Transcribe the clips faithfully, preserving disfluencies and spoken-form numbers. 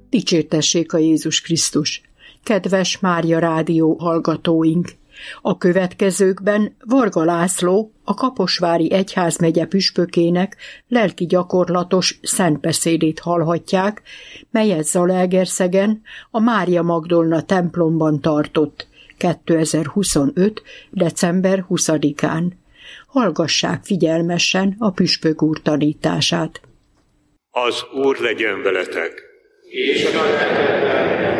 Dicsértessék a Jézus Krisztus! Kedves Mária Rádió hallgatóink! A következőkben Varga László, a Kaposvári Egyházmegye püspökének lelki gyakorlatos szentbeszédét hallhatják, melyet Zalaegerszegen a Mária Magdolna templomban tartott kétezer-huszonöt. december huszadikán. Hallgassák figyelmesen a püspök úr tanítását. Az Úr legyen veletek! És a lelkeddel.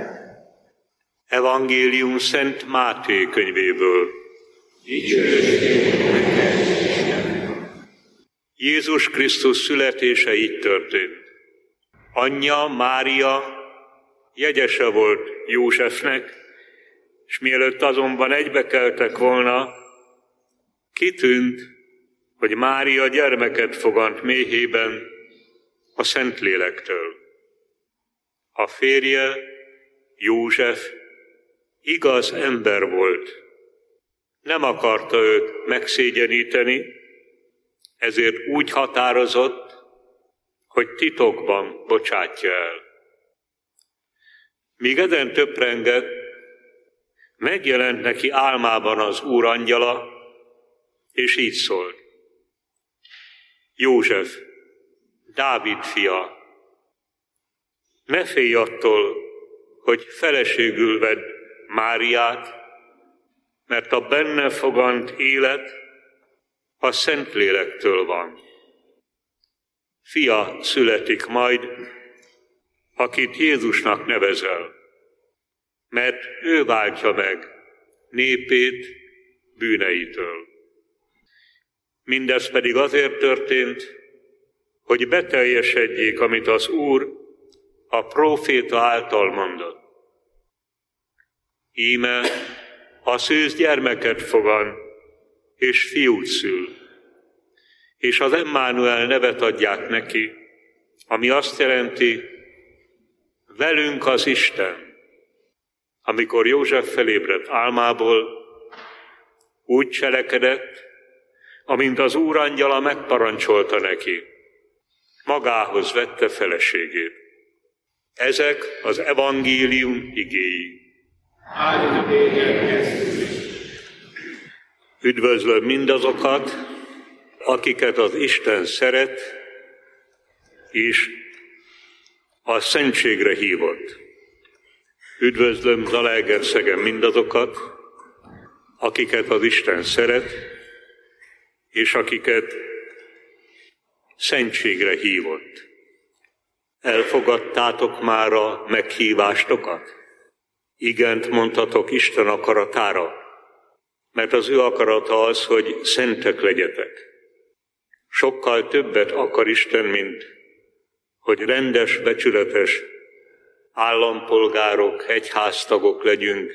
Evangélium Szent Máté könyvéből. Jézus Krisztus születése így történt. Anyja, Mária jegyese volt Józsefnek, és mielőtt azonban egybekeltek volna, kitűnt, hogy Mária gyermeket fogant méhében a Szentlélektől. A férje, József, igaz ember volt. Nem akarta őt megszégyeníteni, ezért úgy határozott, hogy titokban bocsátja el. Míg ezen töprengett, megjelent neki álmában az Úr angyala, és így szólt: József, Dávid fia, ne félj attól, hogy feleségül vedd Máriát, mert a benne fogant élet a Szentlélektől van. Fia születik majd, akit Jézusnak nevezel, mert ő váltja meg népét bűneitől. Mindez pedig azért történt, hogy beteljesedjék, amit az Úr a próféta által mondott. Íme a szűz gyermeket fogan, és fiút szül, és az Emmanuel nevet adják neki, ami azt jelenti, velünk az Isten. Amikor József felébredt álmából, úgy cselekedett, amint az Úr angyala megparancsolta neki. Magához vette feleségét. Ezek az evangélium igéi. Üdvözlöm mindazokat, akiket az Isten szeret, és a szentségre hívott. Üdvözlöm Zalaegerszegen mindazokat, akiket az Isten szeret, és akiket szentségre hívott. Elfogadtátok már a meghívástokat? Igent mondhatok Isten akaratára, mert az ő akarata az, hogy szentek legyetek. Sokkal többet akar Isten, mint hogy rendes, becsületes állampolgárok, egyháztagok legyünk,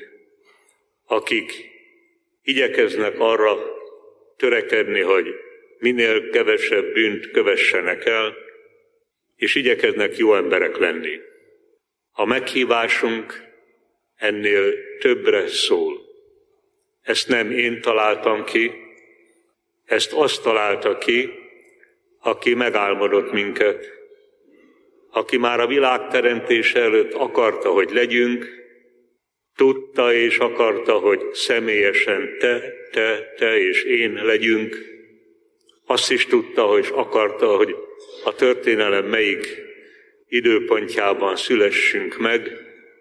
akik igyekeznek arra törekedni, hogy minél kevesebb bűnt kövessenek el, és igyekeznek jó emberek lenni. A meghívásunk ennél többre szól. Ezt nem én találtam ki, ezt azt találta ki, aki megálmodott minket, aki már a világ teremtése előtt akarta, hogy legyünk, tudta és akarta, hogy személyesen te, te, te és én legyünk. Azt is tudta, hogy akarta, hogy a történelem melyik időpontjában szülessünk meg,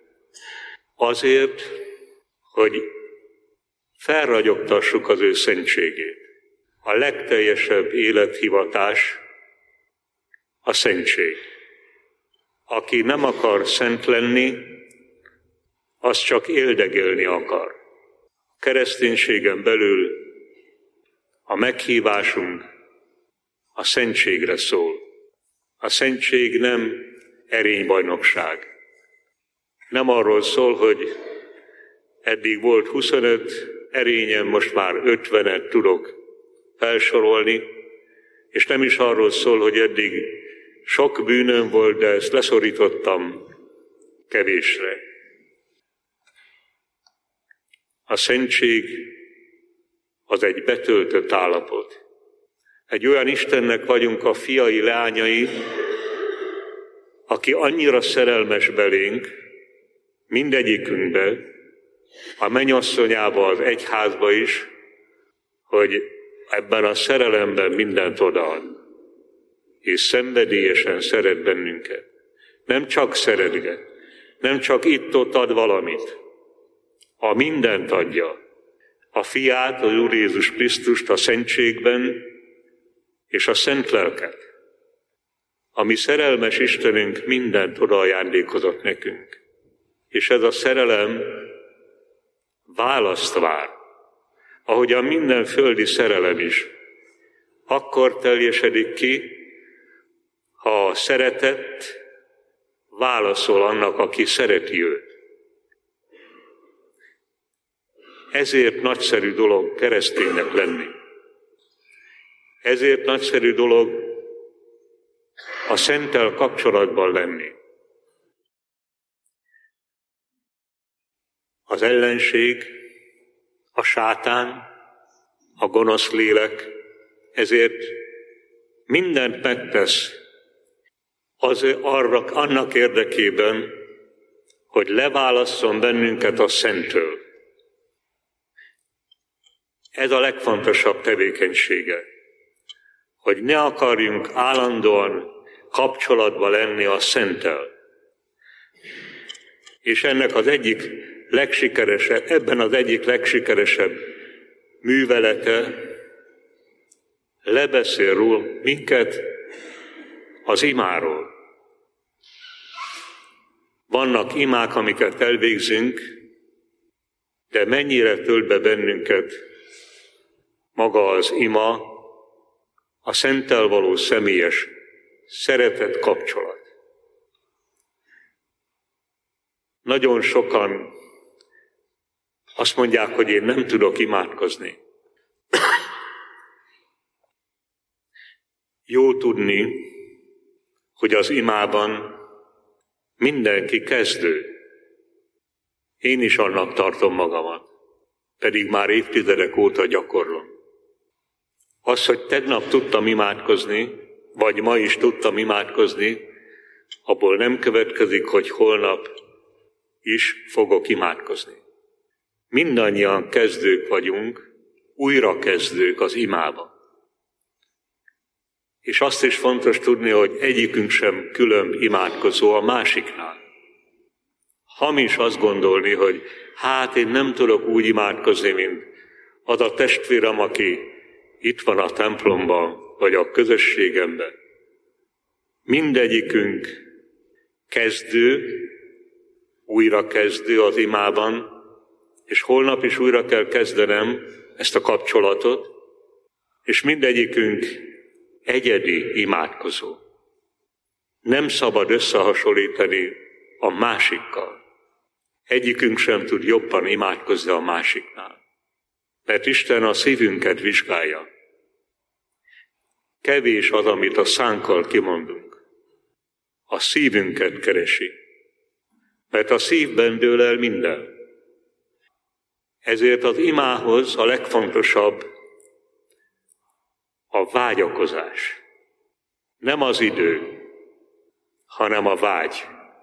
azért, hogy felragyogtassuk az ő szentségét. A legteljesebb élethivatás a szentség. Aki nem akar szent lenni, az csak éldegélni akar. A kereszténységen belül a meghívásunk a szentségre szól. A szentség nem erénybajnokság. Nem arról szól, hogy eddig volt huszonöt erényem, most már ötvenet tudok felsorolni, és nem is arról szól, hogy eddig sok bűnöm volt, de ezt leszorítottam kevésre. A szentség az egy betöltött állapot. Egy olyan Istennek vagyunk a fiai, leányai, aki annyira szerelmes belénk, mindegyikünkbe, a mennyasszonyába, az egyházba is, hogy ebben a szerelemben mindent odaad, és szenvedélyesen szeret bennünket. Nem csak szeretget, nem csak itt-ott ad valamit, a mindent adja. A fiát, az Úr Jézus Krisztust a szentségben, és a szent lelket. A mi szerelmes Istenünk mindent oda ajándékozott nekünk. És ez a szerelem választ vár, ahogyan minden földi szerelem is. Akkor teljesedik ki, ha a szeretett válaszol annak, aki szereti őt. Ezért nagyszerű dolog kereszténynek lenni. Ezért nagyszerű dolog a Szenttel kapcsolatban lenni. Az ellenség, a sátán, a gonosz lélek ezért mindent megtesz az arra, annak érdekében, hogy leválasszon bennünket a Szenttől. Ez a legfontosabb tevékenysége, hogy ne akarjunk állandóan kapcsolatba lenni a Szenttel. És ennek az egyik legsikeresebb, ebben az egyik legsikeresebb művelete lebeszél róla minket az imáról. Vannak imák, amiket elvégzünk, de mennyire tölt be bennünket maga az ima, a Szenttel való személyes szeretet kapcsolat. Nagyon sokan azt mondják, hogy én nem tudok imádkozni. Jó tudni, hogy az imában mindenki kezdő. Én is annak tartom magamat, pedig már évtizedek óta gyakorlom. Az, hogy tegnap tudtam imádkozni, vagy ma is tudtam imádkozni, abból nem következik, hogy holnap is fogok imádkozni. Mindannyian kezdők vagyunk, újrakezdők az imába. És azt is fontos tudni, hogy egyikünk sem külön imádkozó a másiknál. Hamis azt gondolni, hogy hát én nem tudok úgy imádkozni, mint az a testvérem, aki itt van a templomban, vagy a közösségemben. Mindegyikünk kezdő, újrakezdő az imában, és holnap is újra kell kezdenem ezt a kapcsolatot, és mindegyikünk egyedi imádkozó. Nem szabad összehasonlítani a másikkal. Egyikünk sem tud jobban imádkozni a másiknál, mert Isten a szívünket vizsgálja. Kevés az, amit a szánkkal kimondunk. A szívünket keresi, mert a szívben dől el minden. Ezért az imához a legfontosabb a vágyakozás. Nem az idő, hanem a vágy.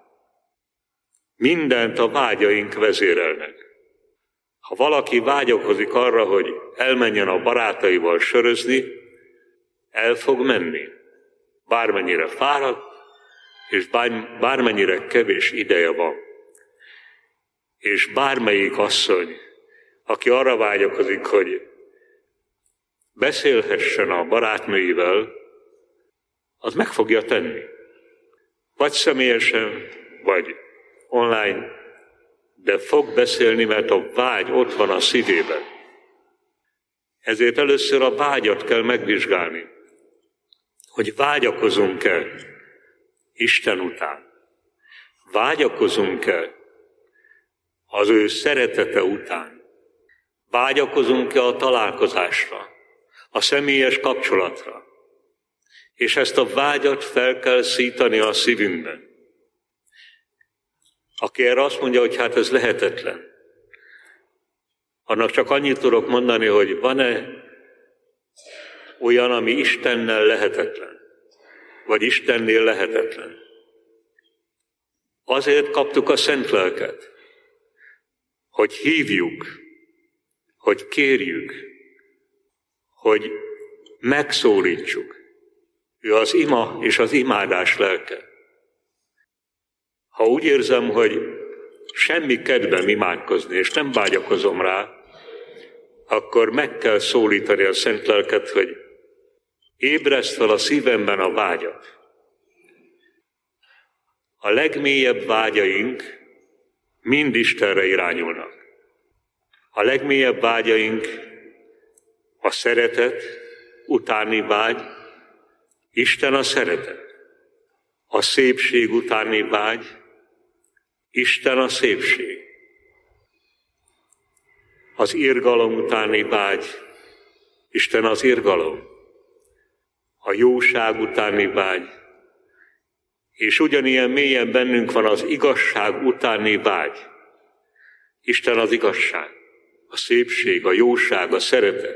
Mindent a vágyaink vezérelnek. Ha valaki vágyakozik arra, hogy elmenjen a barátaival sörözni, el fog menni. Bármennyire fáradt, és bármennyire kevés ideje van. És bármelyik asszony, aki arra vágyakozik, hogy beszélhessen a barátnőivel, az meg fogja tenni. Vagy személyesen, vagy online, de fog beszélni, mert a vágy ott van a szívében. Ezért először a vágyat kell megvizsgálni, hogy vágyakozunk-e Isten után. Vágyakozunk-e az ő szeretete után. Vágyakozunk-e a találkozásra, a személyes kapcsolatra. És ezt a vágyat fel kell szítani a szívünkben. Aki erre azt mondja, hogy hát ez lehetetlen, annak csak annyit tudok mondani, hogy van-e olyan, ami Istennel lehetetlen, vagy Istennél lehetetlen. Azért kaptuk a Szent Lelket, hogy hívjuk, hogy kérjük, hogy megszólítsuk. Ő az ima és az imádás lelke. Ha úgy érzem, hogy semmi kedvem imádkozni, és nem vágyakozom rá, akkor meg kell szólítani a Szent Lelket, hogy ébreszt fel a szívemben a vágyat. A legmélyebb vágyaink mind Istenre irányulnak. A legmélyebb vágyaink a szeretet utáni vágy, Isten a szeretet. A szépség utáni vágy, Isten a szépség. Az irgalom utáni vágy, Isten az irgalom. A jóság utáni vágy, és ugyanilyen mélyen bennünk van az igazság utáni vágy. Isten az igazság, a szépség, a jóság, a szeretet.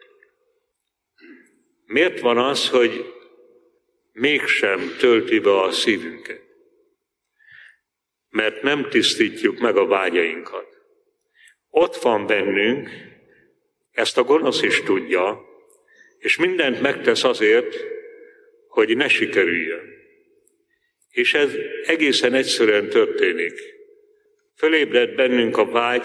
Miért van az, hogy mégsem tölti be a szívünket? Mert nem tisztítjuk meg a vágyainkat. Ott van bennünk, ezt a gonosz is tudja, és mindent megtesz azért, hogy ne sikerüljön. És ez egészen egyszerűen történik. Fölébred bennünk a vágy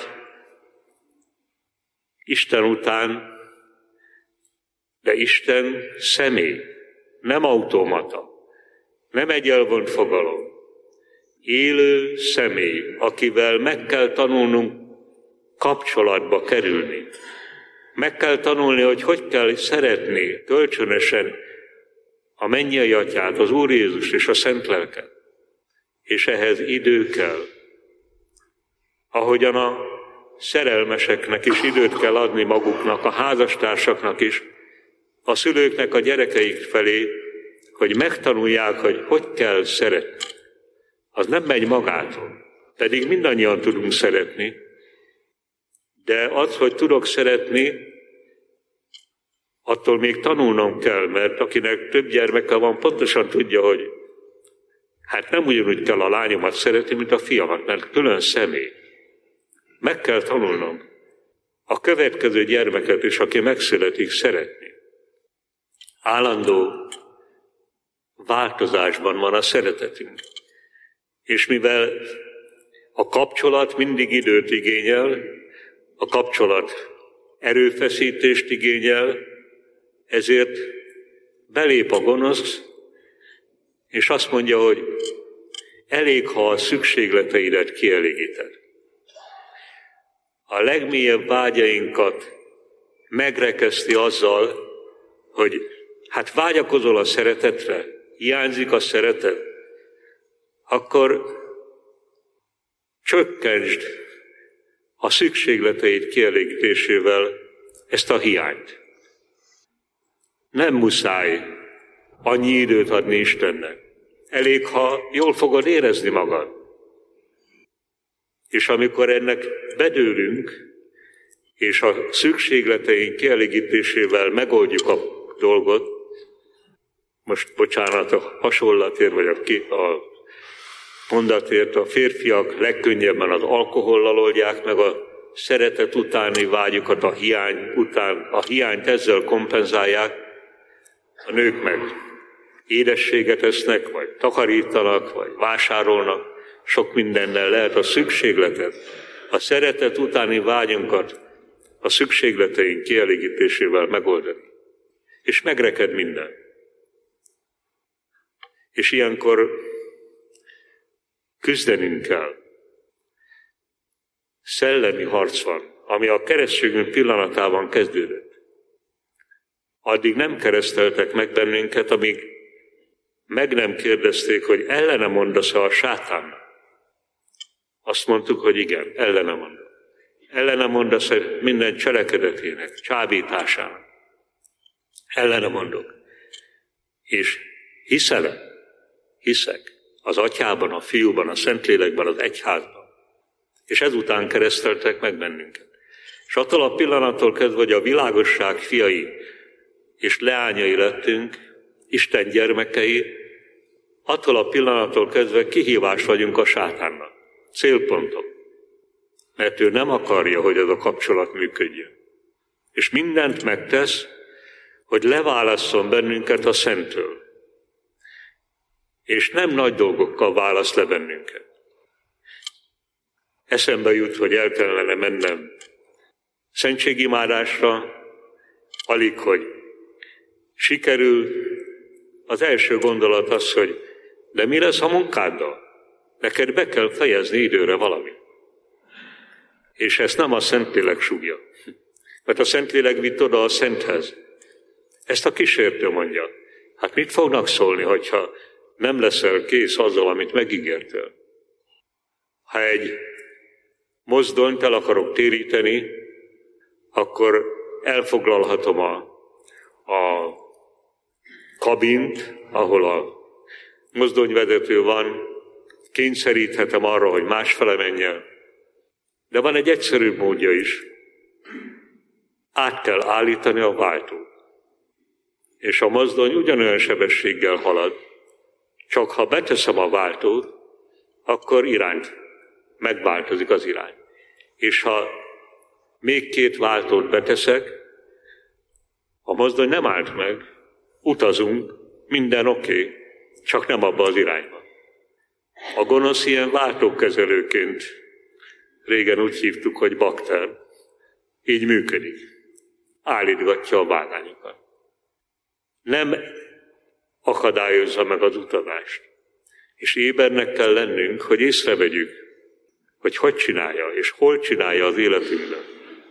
Isten után, de Isten személy, nem automata, nem egy elvont fogalom. Élő személy, akivel meg kell tanulnunk kapcsolatba kerülni. Meg kell tanulni, hogy hogy kell szeretni kölcsönösen a mennyei Atyát, az Úr Jézus és a Szent Lelket. És ehhez idő kell. Ahogyan a szerelmeseknek is időt kell adni maguknak, a házastársaknak is, a szülőknek a gyerekeik felé, hogy megtanulják, hogy hogy kell szeretni. Az nem megy magától, pedig mindannyian tudunk szeretni, de az, hogy tudok szeretni, attól még tanulnom kell, mert akinek több gyermeke van, pontosan tudja, hogy hát nem ugyanúgy kell a lányomat szeretni, mint a fiamat, mert külön személy. Meg kell tanulnom a következő gyermeket is, aki megszületik, szeretni. Állandó változásban van a szeretetünk. És mivel a kapcsolat mindig időt igényel, a kapcsolat erőfeszítést igényel, ezért belép a gonosz, és azt mondja, hogy elég, ha a szükségleteidet kielégíted. A legmélyebb vágyainkat megrekeszti azzal, hogy hát vágyakozol a szeretetre, hiányzik a szeretet, akkor csökkentsd a szükségleteid kielégítésével ezt a hiányt. Nem muszáj annyi időt adni Istennek. Elég, ha jól fogod érezni magad. És amikor ennek bedőlünk, és a szükségleteink kielégítésével megoldjuk a dolgot, most bocsánat a hasonlatért, vagy a, ki, a mondatért, a férfiak legkönnyebben az alkohollal oldják meg a szeretet utáni vágyukat, a hiány után, a hiányt ezzel kompenzálják, a nők meg édességet esznek, vagy takarítanak, vagy vásárolnak, sok mindennel lehet a szükségletet, a szeretet utáni vágyunkat a szükségleteink kielégítésével megoldani. És megreked minden. És ilyenkor küzdenünk kell. Szellemi harc van, ami a keresztségünk pillanatában kezdődött. Addig nem kereszteltek meg bennünket, amíg meg nem kérdezték, hogy ellene mondasz-e a sátánnak. Azt mondtuk, hogy igen, ellene mondok. Ellene mondasz-e minden cselekedetének, csábításának. Ellene mondok. És hiszel-e? Hiszek. Az Atyában, a Fiúban, a Szentlélekben, az Egyházban. És ezután kereszteltek meg bennünket. És attól a pillanattól kezdve, hogy a világosság fiai és leányai lettünk, Isten gyermekei, attól a pillanattól kezdve kihívás vagyunk a sátánnak. Célpontok. Mert ő nem akarja, hogy ez a kapcsolat működjön. És mindent megtesz, hogy leválasszon bennünket a Szenttől. És nem nagy dolgokkal választ le bennünket. Eszembe jut, hogy el kellene mennem szentségimádásra, alig, hogy sikerül. Az első gondolat az, hogy de mi lesz a munkáddal? Neked be kell fejezni időre valamit. És ezt nem a Szentlélek súgja. Mert a Szentlélek vitt oda a Szenthez. Ezt a kísértő mondja. Hát mit fognak szólni, hogyha nem leszel kész azzal, amit megígértél? Ha egy mozdonyt el akarok téríteni, akkor elfoglalhatom a, a kabint, ahol a mozdonyvezető van, kényszeríthetem arra, hogy másfele menjen. De van egy egyszerűbb módja is. Át kell állítani a váltót. És a mozdony ugyanolyan sebességgel halad, csak ha beteszem a váltót, akkor irányt, megváltozik az irány. És ha még két váltót beteszek, a mozdony nem állt meg, utazunk, minden oké, okay, csak nem abba az irányba. A gonosz ilyen váltókezelőként, régen úgy hívtuk, hogy bakter, így működik. Állítgatja a vágányokat. Nem akadályozza meg az utazást. És ébernek kell lennünk, hogy észrevegyük, hogy hogy csinálja, és hol csinálja az életünkben.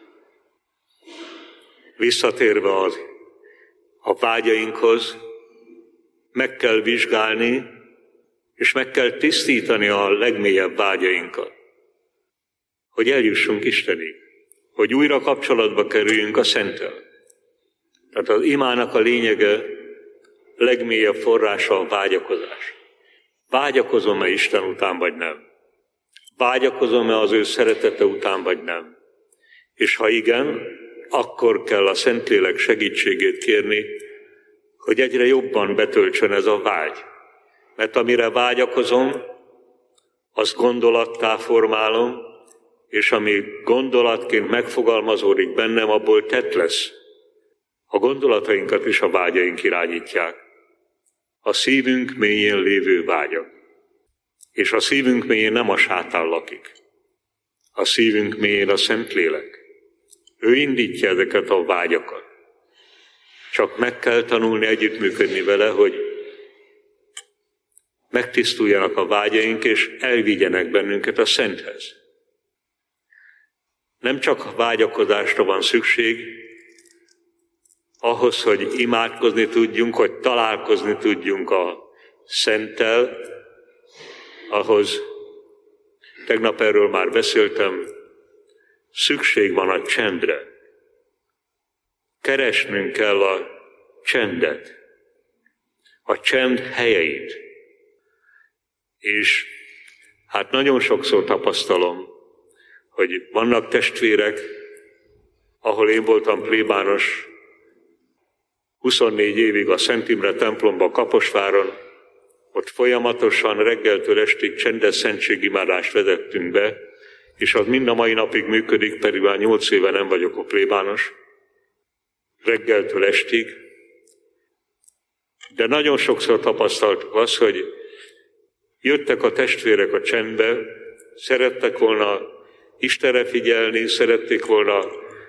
Visszatérve az, a vágyainkhoz, meg kell vizsgálni, és meg kell tisztítani a legmélyebb vágyainkat, hogy eljussunk Istenig, hogy újra kapcsolatba kerüljünk a Szenttel. Tehát az imának a lényege, legmélyebb forrása a vágyakozás. Vágyakozom-e Isten után, vagy nem? Vágyakozom-e az ő szeretete után, vagy nem? És ha igen, akkor kell a Szentlélek segítségét kérni, hogy egyre jobban betöltsön ez a vágy. Mert amire vágyakozom, azt gondolattá formálom, és ami gondolatként megfogalmazódik bennem, abból tett lesz. A gondolatainkat is a vágyaink irányítják. A szívünk mélyén lévő vágyak. És a szívünk mélyén nem a sátán lakik. A szívünk mélyén a Szentlélek. Ő indítja ezeket a vágyakat. Csak meg kell tanulni együttműködni vele, hogy megtisztuljanak a vágyaink, és elvigyenek bennünket a Szenthez. Nem csak vágyakozásra van szükség, ahhoz, hogy imádkozni tudjunk, hogy találkozni tudjunk a Szenttel, ahhoz, tegnap erről már beszéltem, szükség van a csendre. Keresnünk kell a csendet, a csend helyeit. És hát nagyon sokszor tapasztalom, hogy vannak testvérek, ahol én voltam plébános huszonnégy évig a Szent Imre templomban, Kaposváron, ott folyamatosan reggeltől estig csendes szentségimádást vezettünk be, és az mind a mai napig működik, pedig már nyolc éve nem vagyok a plébános, reggeltől estig. De nagyon sokszor tapasztaltuk azt, hogy jöttek a testvérek a csendbe, szerettek volna Istenre figyelni, szerették volna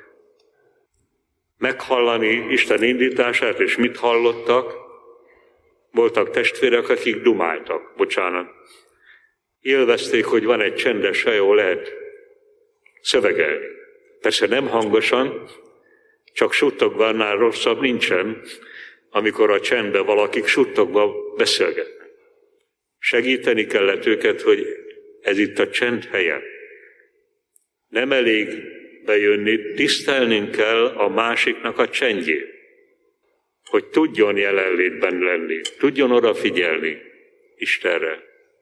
meghallani Isten indítását, és mit hallottak. Voltak testvérek, akik dumáltak, bocsánat. Élvezték, hogy van egy csendes hely, ahol lehet szövegelni. Persze nem hangosan, csak suttogva, annál rosszabb nincsen, amikor a csendbe valakik suttogva beszélgetnek. Segíteni kellett őket, hogy ez itt a csend helye. Nem elég bejönni, tisztelnünk kell a másiknak a csendjét, hogy tudjon jelenlétben lenni, tudjon odafigyelni Istenre.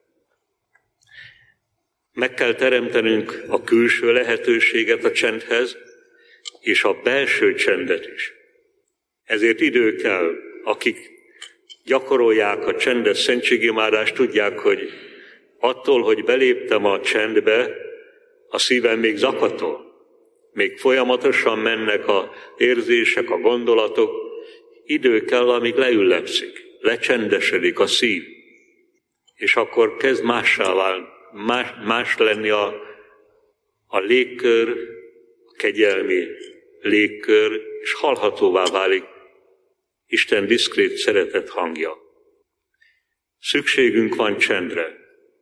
Meg kell teremtenünk a külső lehetőséget a csendhez, és a belső csendet is. Ezért idő kell, akik gyakorolják a csendes szentségimádást, tudják, hogy attól, hogy beléptem a csendbe, a szívem még zakatol. Még folyamatosan mennek az érzések, a gondolatok. Idő kell, amíg leüllepszik, lecsendesedik a szív. És akkor kezd mássá válni, más, más lenni a, a légkör, a kegyelmi légkör, és hallhatóvá válik Isten diszkrét szeretet hangja. Szükségünk van csendre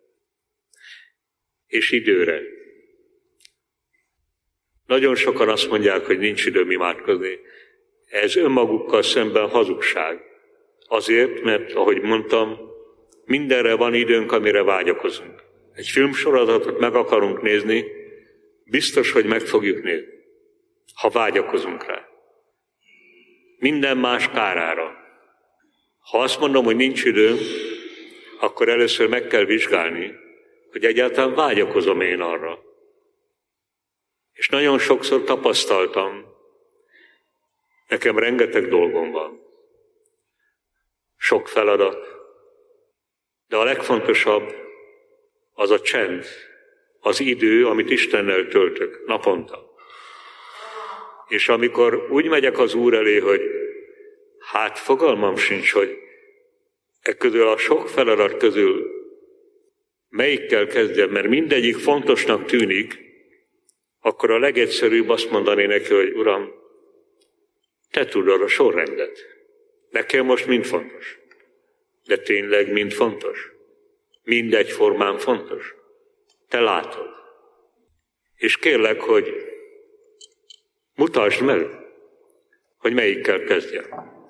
és időre. Nagyon sokan azt mondják, hogy nincs időm imádkozni. Ez önmagukkal szemben hazugság. Azért, mert, ahogy mondtam, mindenre van időnk, amire vágyakozunk. Egy filmsorozatot meg akarunk nézni, biztos, hogy meg fogjuk nézni, ha vágyakozunk rá. Minden más kárára. Ha azt mondom, hogy nincs időm, akkor először meg kell vizsgálni, hogy egyáltalán vágyakozom én arra. És nagyon sokszor tapasztaltam, nekem rengeteg dolgom van. Sok feladat. De a legfontosabb az a csend, az idő, amit Istennel töltök naponta. És amikor úgy megyek az Úr elé, hogy hát fogalmam sincs, hogy e közül a sok feladat közül melyikkel kezdjem, mert mindegyik fontosnak tűnik, akkor a legegyszerűbb azt mondani neki, hogy Uram, te tudod a sorrendet. Nekem most mind fontos. De tényleg mind fontos. Mindegyformán fontos. Te látod. És kérlek, hogy mutasd meg, hogy melyikkel kezdjem.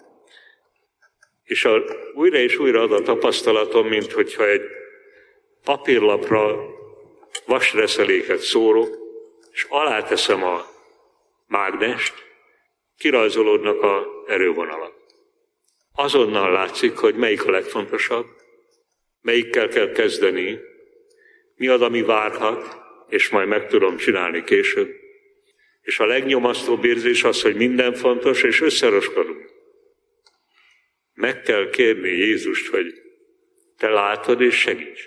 És a, újra és újra az a tapasztalatom, mint hogyha egy papírlapra vasreszeléket szórok, és aláteszem a mágnest, kirajzolódnak az erővonalak. Azonnal látszik, hogy melyik a legfontosabb, melyikkel kell kezdeni, mi az, ami várhat, és majd meg tudom csinálni később. És a legnyomasztóbb érzés az, hogy minden fontos, és összeroskodunk. Meg kell kérni Jézust, hogy te látod és segíts.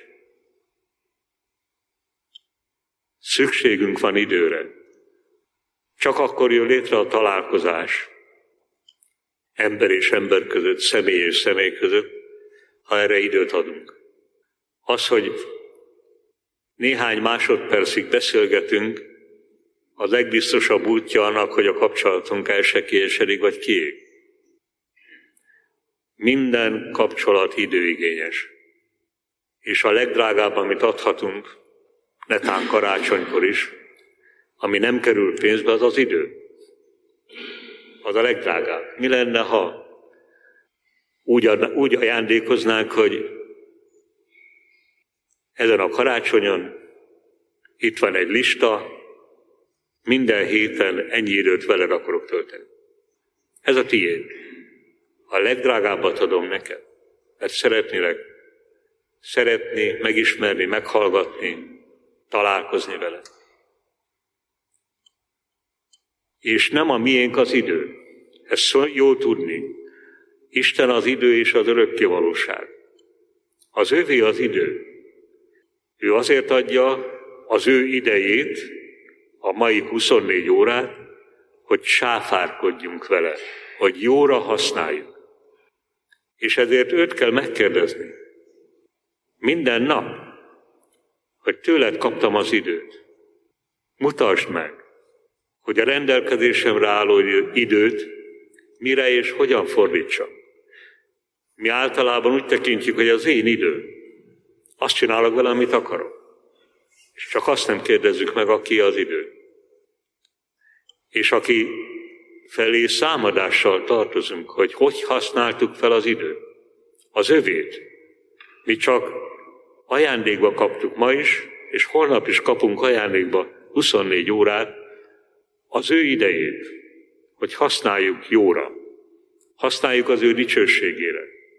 Szükségünk van időre. Csak akkor jön létre a találkozás ember és ember között, személy és személy között, ha erre időt adunk. Az, hogy néhány másodpercig beszélgetünk, a legbiztosabb útja annak, hogy a kapcsolatunk elsekélyesedik, vagy kiég. Minden kapcsolat időigényes. És a legdrágább, amit adhatunk, netán karácsonykor is, ami nem kerül pénzbe, az az idő. Az a legdrágább. Mi lenne, ha úgy, adna, úgy ajándékoznánk, hogy ezen a karácsonyon itt van egy lista, minden héten ennyi időt veled akarok tölteni. Ez a tiéd. A legdrágábbat adom neked, mert szeretnélek szeretni, megismerni, meghallgatni, találkozni vele. És nem a miénk az idő. Ezt jó tudni. Isten az idő és az örökké valóság. Az övé az idő. Ő azért adja az ő idejét, a mai huszonnégy órát, hogy sáfárkodjunk vele, hogy jóra használjuk. És ezért őt kell megkérdezni. Minden nap, hogy tőled kaptam az időt. Mutasd meg, hogy a rendelkezésemre álló időt mire és hogyan fordítsam. Mi általában úgy tekintjük, hogy az én idő. Azt csinálok vele, amit akarok. És csak azt nem kérdezzük meg, aki az idő. És aki felé számadással tartozunk, hogy hogy használtuk fel az időt. Az övét. Mi csak ajándékba kaptuk ma is, és holnap is kapunk ajándékba huszonnégy órát, az ő idejét, hogy használjuk jóra. Használjuk az ő dicsőségére.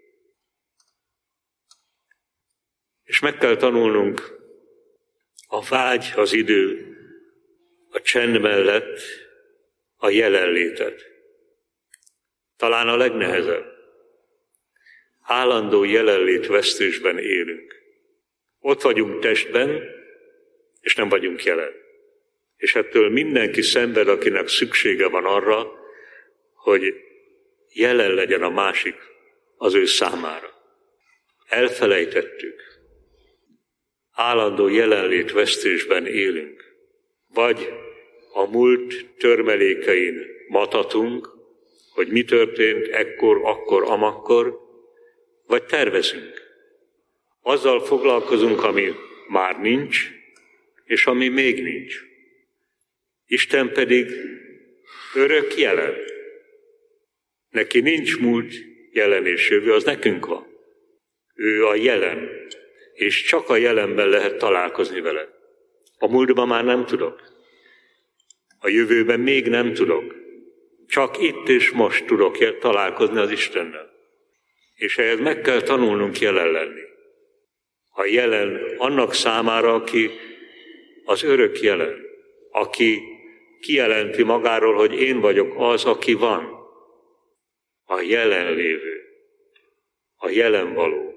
És meg kell tanulnunk a vágy, az idő, a csend mellett a jelenlétet. Talán a legnehezebb. állandó jelenlét vesztésben élünk. Ott vagyunk testben, és nem vagyunk jelen. És ettől mindenki szenved, akinek szüksége van arra, hogy jelen legyen a másik az ő számára. Elfelejtettük. Állandó jelenlét vesztésben élünk. Vagy a múlt törmelékein matatunk, hogy mi történt ekkor, akkor, amakkor, vagy tervezünk. Azzal foglalkozunk, ami már nincs, és ami még nincs. Isten pedig örök jelen. Neki nincs múlt, jelen és jövő, az nekünk van. Ő a jelen, és csak a jelenben lehet találkozni vele. A múltban már nem tudok. A jövőben még nem tudok. Csak itt és most tudok találkozni az Istennel. És ehhez meg kell tanulnunk jelen lenni. A jelen annak számára, aki az örök jelen, aki kijelenti magáról, hogy én vagyok az, aki van. A jelenlévő, a jelenvaló.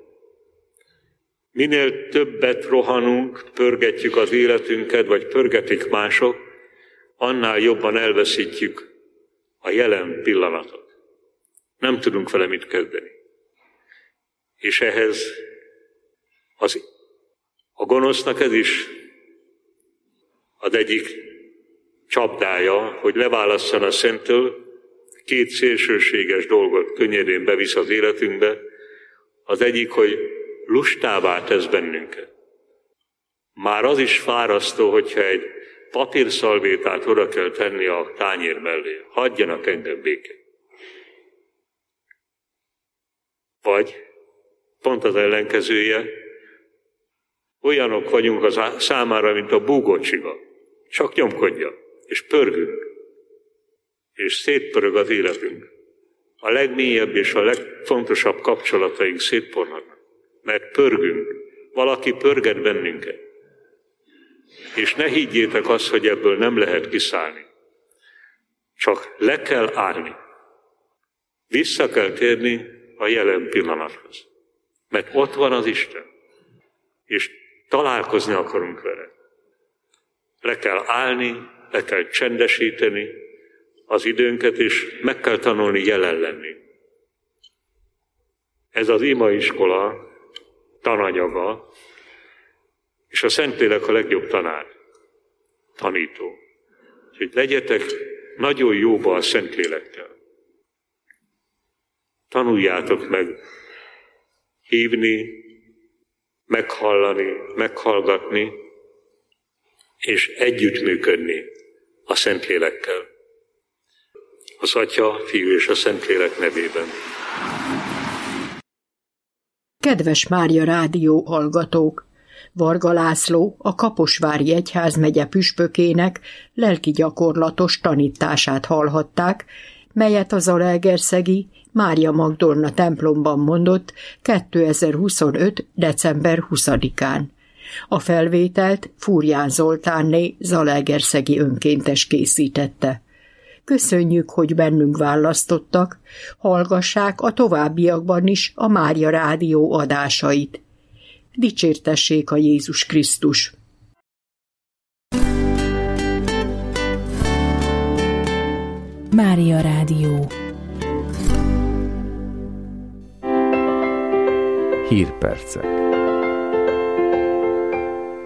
Minél többet rohanunk, pörgetjük az életünket, vagy pörgetik mások, annál jobban elveszítjük a jelen pillanatot. Nem tudunk vele mit kezdeni. És ehhez az, a gonosznak ez is az egyik csapdája, hogy leválasszon a Szenttől, két szélsőséges dolgot könnyedén bevisz az életünkbe. Az egyik, hogy lustává tesz bennünket. Már az is fárasztó, hogyha egy papírszalvétát oda kell tenni a tányér mellé. Hagyjanak engem békén. Vagy pont az ellenkezője, olyanok vagyunk az számára, mint a búgó csiga. Csak nyomkodja, és pörgünk, és szétpörög az életünk. A legmélyebb és a legfontosabb kapcsolataink szétporladnak, mert pörgünk. Valaki pörget bennünket. És ne higgyétek azt, hogy ebből nem lehet kiszállni. Csak le kell állni. Vissza kell térni a jelen pillanathoz. Mert ott van az Isten. És találkozni akarunk vele. Le kell állni, le kell csendesíteni az időnket, és meg kell tanulni jelen lenni. Ez az imaiskola tananyaga, és a Szentlélek a legjobb tanár, tanító. Úgyhogy legyetek nagyon jóba a Szentlélekkel. Tanuljátok meg hívni, meghallani, meghallgatni, és együttműködni a Szentlélekkel. Az Atya, Fiú és a Szentlélek nevében. Kedves Mária Rádió hallgatók! Varga László, a Kaposvári Egyházmegye püspökének lelki gyakorlatos tanítását hallhatták, melyet a zalaegerszegi Mária Magdolna templomban mondott kétezer-huszonöt. december huszadikán. A felvételt Fúrján Zoltánné zalaegerszegi önkéntes készítette. Köszönjük, hogy bennünk választottak, hallgassák a továbbiakban is a Mária Rádió adásait. Dicsértessék a Jézus Krisztus! Mária Rádió. Hírpercek.